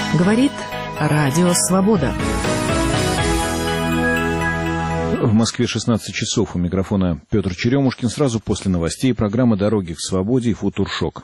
Говорит Радио Свобода. В Москве 16 часов. У микрофона Петр Черемушкин. Сразу после новостей программа «Дороги к свободе» и «Футуршок».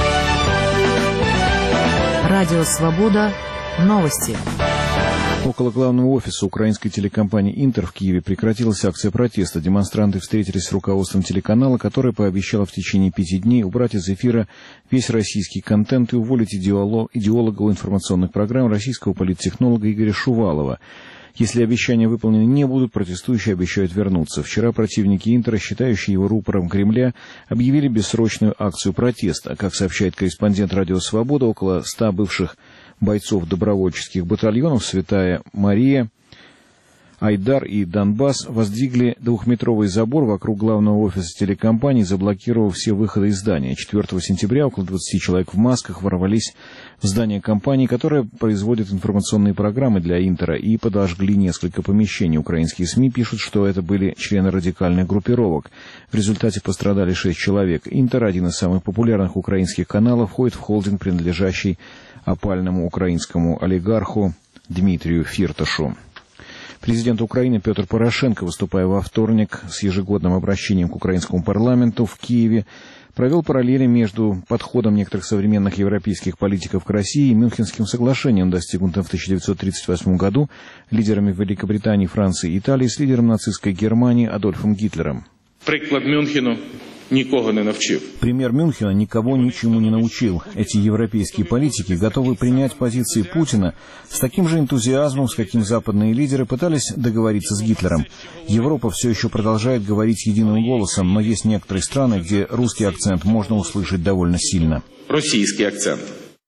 Радио Свобода. Новости. Около главного офиса украинской телекомпании «Интер» в Киеве прекратилась акция протеста. Демонстранты встретились с руководством телеканала, которое пообещало в течение 5 дней убрать из эфира весь российский контент и уволить идеолога информационных программ, российского политтехнолога Игоря Шувалова. Если обещания выполнены не будут, протестующие обещают вернуться. Вчера противники «Интера», считающие его рупором Кремля, объявили бессрочную акцию протеста. Как сообщает корреспондент «Радио Свобода», около 100 бывших бойцов добровольческих батальонов «Святая Мария», «Айдар» и «Донбасс» воздвигли 2-метровый забор вокруг главного офиса телекомпании, заблокировав все выходы из здания. 4 сентября около 20 человек в масках ворвались в здание компании, которая производит информационные программы для «Интера», и подожгли несколько помещений. Украинские СМИ пишут, что это были члены радикальных группировок. В результате пострадали 6 человек. «Интер», один из самых популярных украинских каналов, входит в холдинг, принадлежащий опальному украинскому олигарху Дмитрию Фирташу. Президент Украины Петр Порошенко, выступая во вторник с ежегодным обращением к украинскому парламенту в Киеве, провел параллели между подходом некоторых современных европейских политиков к России и Мюнхенским соглашением, достигнутым в 1938 году лидерами Великобритании, Франции и Италии с лидером нацистской Германии Адольфом Гитлером. Пример Мюнхена никого ничему не научил. Эти европейские политики готовы принять позиции Путина с таким же энтузиазмом, с каким западные лидеры пытались договориться с Гитлером. Европа все еще продолжает говорить единым голосом, но есть некоторые страны, где русский акцент можно услышать довольно сильно. Российский акцент.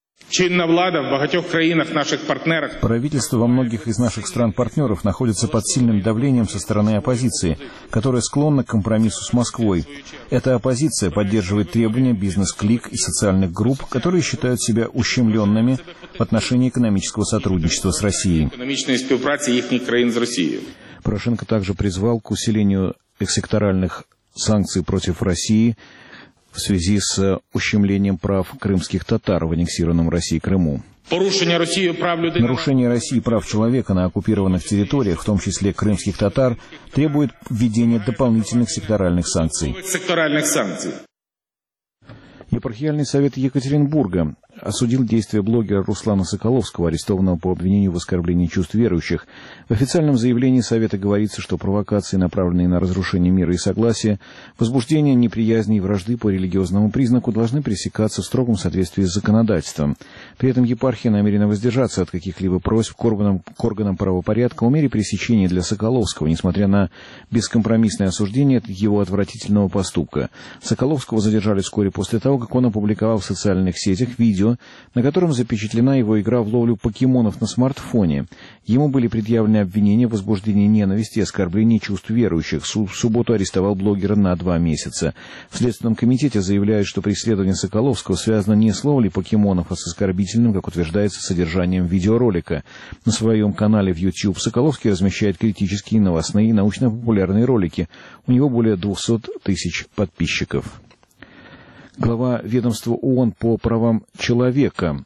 Правительство во многих из наших стран-партнеров находится под сильным давлением со стороны оппозиции, которая склонна к компромиссу с Москвой. Эта оппозиция поддерживает требования бизнес-клик и социальных групп, которые считают себя ущемленными в отношении экономического сотрудничества с Россией. Порошенко также призвал к усилению секторальных санкций против России в связи с ущемлением прав крымских татар в аннексированном Россией Крыму. Нарушение России прав человека на оккупированных территориях, в том числе крымских татар, требует введения дополнительных секторальных санкций. Епархиальный совет Екатеринбурга осудил действия блогера Руслана Соколовского, арестованного по обвинению в оскорблении чувств верующих. В официальном заявлении Совета говорится, что провокации, направленные на разрушение мира и согласия, возбуждение неприязни и вражды по религиозному признаку, должны пресекаться в строгом соответствии с законодательством. При этом епархия намерена воздержаться от каких-либо просьб к органам правопорядка о мере пресечения для Соколовского, несмотря на бескомпромиссное осуждение его отвратительного поступка. Соколовского задержали вскоре после того, как он опубликовал в социальных сетях видео, на котором запечатлена его игра в ловлю покемонов на смартфоне. Ему были предъявлены обвинения в возбуждении ненависти и оскорблении чувств верующих. Суд в субботу арестовал блогера на 2 месяца. В Следственном комитете заявляют, что преследование Соколовского связано не с ловлей покемонов, а с оскорбительным, как утверждается, содержанием видеоролика. На своем канале в YouTube Соколовский размещает критические, новостные и научно-популярные ролики. У него более 200 тысяч подписчиков. Глава ведомства ООН по правам человека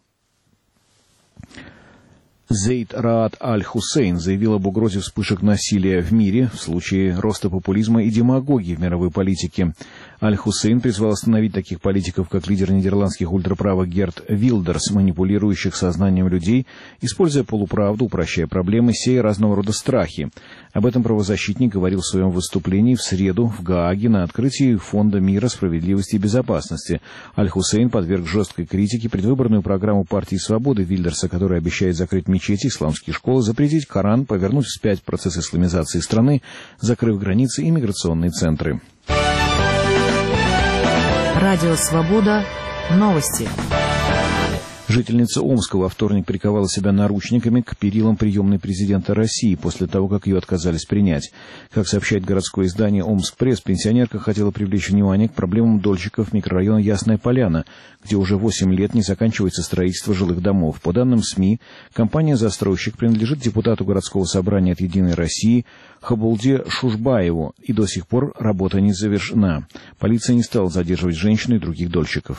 Зейд Раад Аль-Хусейн заявил об угрозе вспышек насилия в мире в случае роста популизма и демагогии в мировой политике. Аль-Хусейн призвал остановить таких политиков, как лидер нидерландских ультраправых Герт Вилдерс, манипулирующих сознанием людей, используя полуправду, упрощая проблемы, сея разного рода страхи. Об этом правозащитник говорил в своем выступлении в среду в Гааге на открытии Фонда мира, справедливости и безопасности. Аль-Хусейн подверг жесткой критике предвыборную программу партии «Свободы» Вилдерса, которая обещает закрыть мечети, исламские школы, запретить Коран, повернуть вспять процесс исламизации страны, закрыв границы и миграционные центры. Радио Свобода. Новости. Жительница Омска во вторник приковала себя наручниками к перилам приемной президента России после того, как ее отказались принять. Как сообщает городское издание «Омскпресс», пенсионерка хотела привлечь внимание к проблемам дольщиков микрорайона Ясная Поляна, где уже 8 лет не заканчивается строительство жилых домов. По данным СМИ, компания-застройщик принадлежит депутату городского собрания от «Единой России» Хабулде Шушбаеву, и до сих пор работа не завершена. Полиция не стала задерживать женщину и других дольщиков.